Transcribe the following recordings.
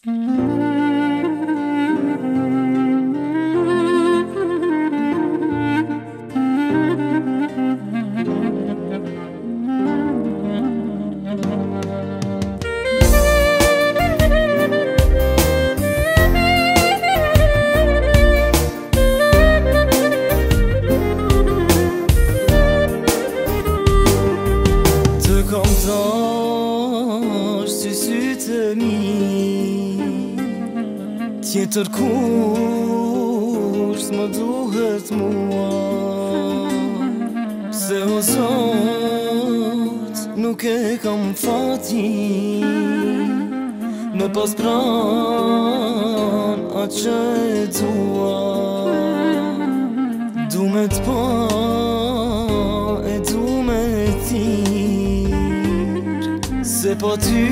Tjetër kush s'më duhet mua, se o Zot nuk e kam fatin me pas pran atë që e dua. Du me t'pa e du me tir, se pa ty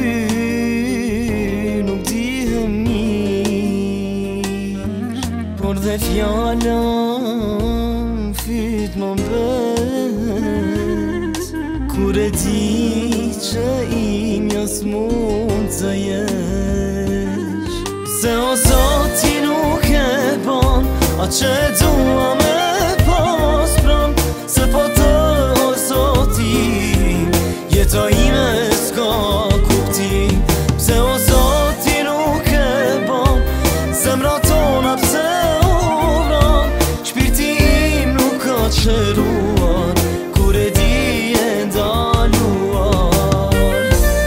nuk dihem por dhe fjalla fyt më mbet kur e di që imja s'mund të jesh. Se o Zot ti nuk e ban atë që dua me pas pran, se po të o Zot im jeta ime s'ka kuptim. Se o Zot ti nuk e ban zemra tona pse qëruar kur e di e ndaluar.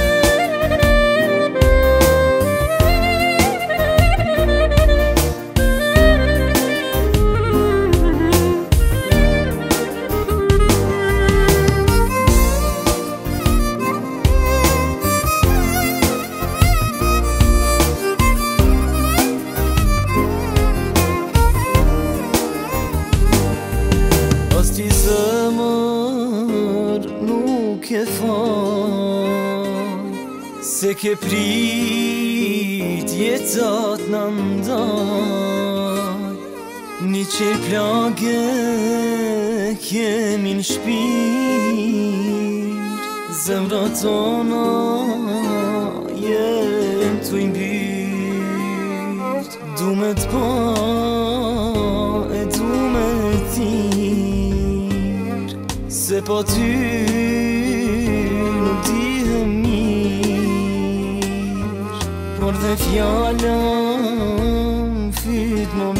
Sti zemër nuk e fal, se ke prit jetat në ndaj. Një qel plage kemi në shpirt, zemra tona jem t'u imbyrt. Du me t'pa e du me tir, se pa ty nuk dihem mirë, por dhe fjalla fyt më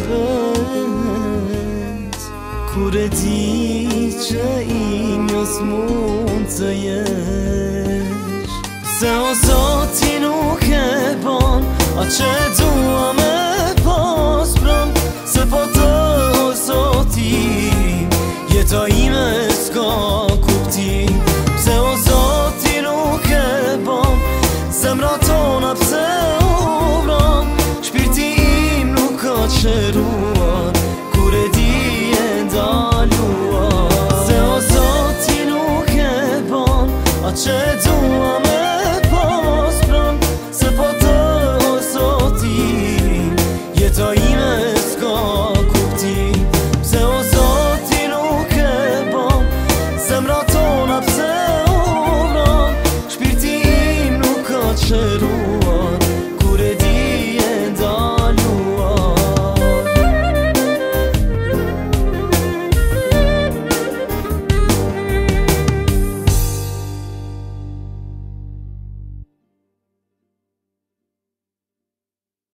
mbet kur e di që imja s'mund të jesh. Se o Zot ti nuk e ban atë që dua me pas pran, se po të o Zot im jeta ime s'ka kuptim. Se o Zot ti nuk e ban zemra tona pse u vran, shpirti im nuk ka qëruar kur e di e ndaluar. Se o Zot ti nuk e ban atë që